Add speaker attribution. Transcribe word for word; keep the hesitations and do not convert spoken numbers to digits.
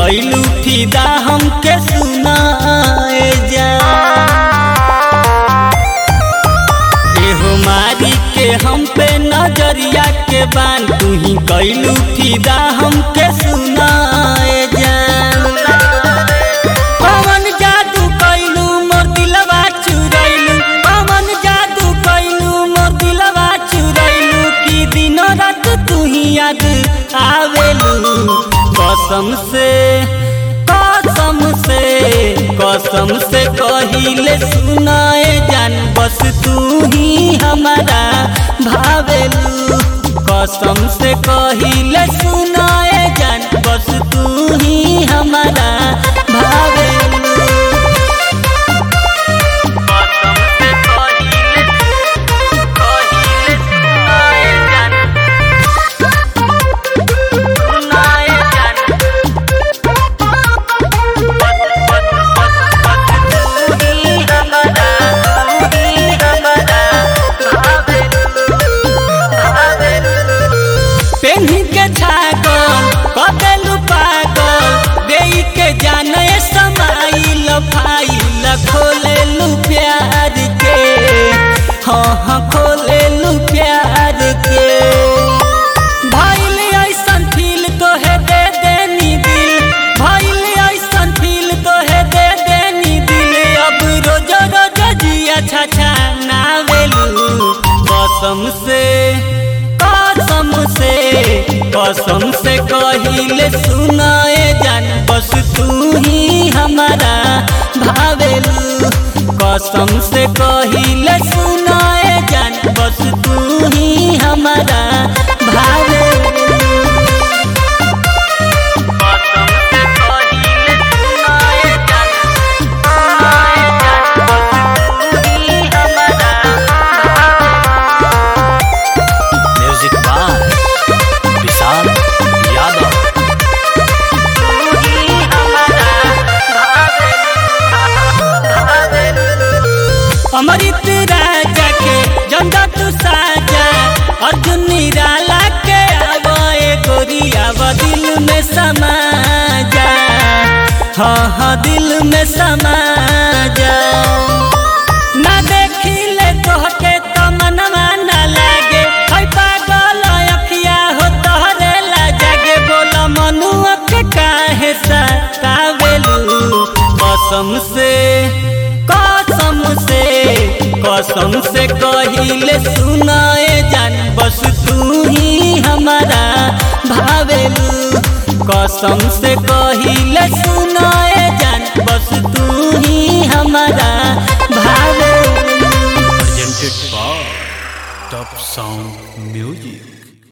Speaker 1: कैलू फिदा हमके सुनाए जा एहो मारी के हम पे नजरिया के बान तू ही कैलू फिदा हमके सुनाए जा पवन जादू कैलू मोर दिलवा चुरैलू पवन जादू कैलू मोर दिलवा चुरैलू की दिनो रात तू ही याद आवेलू कसम से कसम से कसम से कहिले सुनाए जान बस तू ही हमारा भावेलू कसम से कहिले सुनाए जान बस तू ही हमारा भावेलू कसम से कहिले कहिले सुनाए जान सुनाए जान पेन्ही के छागल कदेलू पागल देई के जाने समाइल फाइल खोलेलू प्यार के हाँ हाँ खोलेलू प्यार के भइल ऐसन फील तोहे दे देनी दिल भइल ऐसन फील तोहे दे देनी दिल अब रोज रोज जिया छछा नावेलू कसम से कसम से कसम से कहिले सुनाए जान बस तू ही हमारा भावेलू कसम से कहिले सुनाए जान बस तू ही हमारा भावेलू कसम से कहिले सुनाए जान सुनाए जान बस तू ही हमारा
Speaker 2: म्यूजिक बाय विशाल यादव।
Speaker 1: अमृत राजा के जंदा तू साजा अर्जुन निराला के आवे गोरिया दिल में समा जा हाँ हाँ दिल में समा जा ना देखी ले तोहके तो मनवा ना लागे है पागल अखिया हो तोहरे ला जागे बोला मनुआ के काहे सतावेलू कसम से कसम से कसम से कहिले सुनाए जान बस तू ही हमारा भावेलू कसम से कहिले सुनाए जान बस तू ही हमारा भावेलू
Speaker 2: presented by top sound music.